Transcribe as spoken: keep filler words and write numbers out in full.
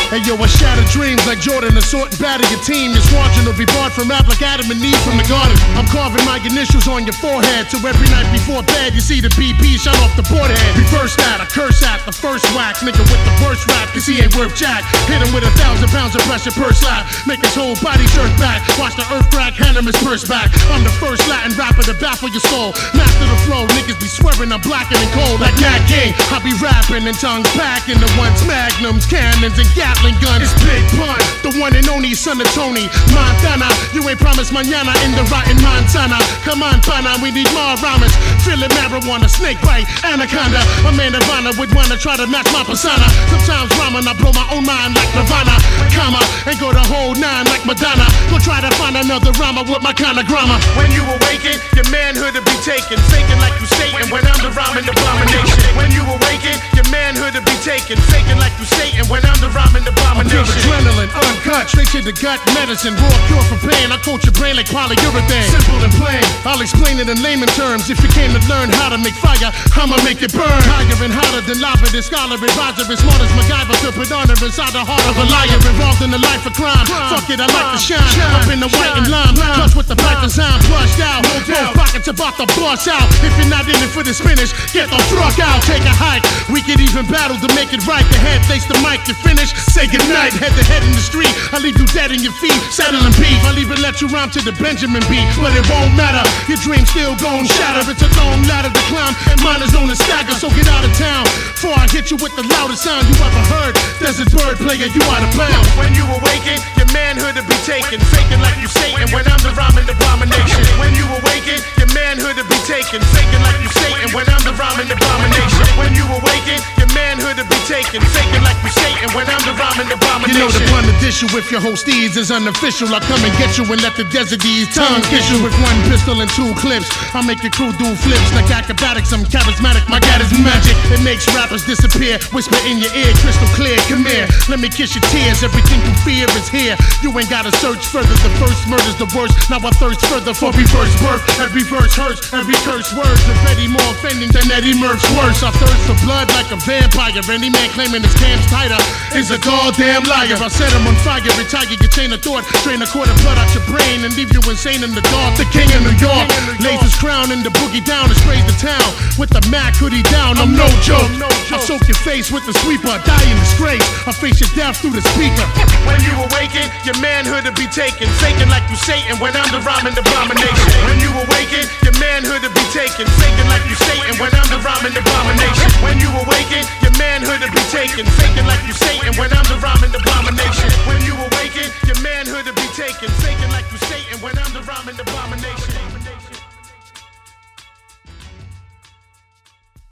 Hey yo, I shatter dreams like Jordan, assault and batter your team. Your squadron will be barred from rap like Adam and Eve from the garden. I'm carving my initials on your forehead, so every night before bed you see the B P shot off the board head. Reverse that, I curse at the first whack, nigga with the worst rap, cause he ain't worth jack. Hit him with a thousand pounds of pressure per slap, make his whole body jerk back. Watch the earth crack, hand him his purse back. I'm the first Latin rapper to baffle your soul. Master the flow, niggas be swearing I'm blacker and cold like Nat King. I be rapping and tongues packing the ones magnums, cannons, and Gatling guns. It's Big Pun, the one and only son of Tony Montana. You ain't promised mañana in the rotten Montana. Come on, pana, we need more rhymes. Feeling marijuana, snake bite, anaconda. A man of honor would wanna try to match my persona. Sometimes rhyming, I blow my own mind like Nirvana, comma, and go the whole nine like Madonna. Go try to find another rhymer with my kind of grammar. When you awaken, your manhood will be taken, faking like you Satan when I'm the rhyming abomination. When you awaken, your manhood will be taken, faking like you Satan when I'm the rhyming abomination. Adrenaline, uncut, straight to the gut, medicine, raw cure for pain. I coat your brain like polyurethane. Simple and plain, I'll explain it in layman terms. If you came to learn how to make fire, I'ma make it burn. Higher and hotter than lava, this scholar, advisor, as smart as MacGyver to put honor inside the heart of a liar. Involved in the life of crime, fuck it, I like to shine. Up in the white and lime, plus with the black design brushed out. Both pockets about to bust out. If you're not in it for the spinach, get the fuck out. Take a hike, we could even battle to make it right. The head face the mic, you finish, say goodnight. Head to head in the street, I leave you dead in your feet, saddling beef. I'll even let you rhyme to the Benjamin beat, but it won't matter. Your dreams still gon' shatter. It's a long ladder to climb, and mine is on the stagger. So get out of town before I hit you with the loudest sound you ever heard. Desert bird player, you out of bounds. When you awaken, your manhood will be taken, faking like you Satan when I'm the rhyming abomination. When you awaken, your manhood will be taken, faking like you Satan when I'm the rhyming abomination. When you awaken, your manhood will be taken, faking like you Satan when I'm the rhyming abomination. You know the blunt issue if your host steeds is unofficial. I'll come and get you and let the desert ease tongue kiss you with one pistol and two clips. I'll make your crew do flips like acrobatics. I'm charismatic, my God is magic. It makes rappers disappear. Whisper in your ear, crystal clear. Come here, let me kiss your tears. Everything you fear is here. You ain't gotta search further. The first murder's the worst. Now I thirst further for reverse birth. Every verse hurts, every curse words are Eddie more offending than Eddie Murph's worse. I thirst for blood like a vampire. Any man claiming his cam's tighter is a goddamn liar. I set him on fire, retire your chain of thought, drain a quart of blood out your brain and leave you insane in the dark. The king of New York lays his crown and the boogie down and sprays the town with the Mac hoodie down. I'm no joke. I soak your face with the sweeper, die in disgrace. I face your death through the speaker. When you awaken, your manhood will be taken, faking like you Satan when I'm the rhyming abomination. When you awaken, your manhood will be taken, faking like you Satan when I'm the rhyming abomination. When you awaken, your manhood will be taken, faking like you Satan when I'm the rhyming abomination. When you awaken, your manhood will be taken, faking like you Satan when I'm the rhyming abomination.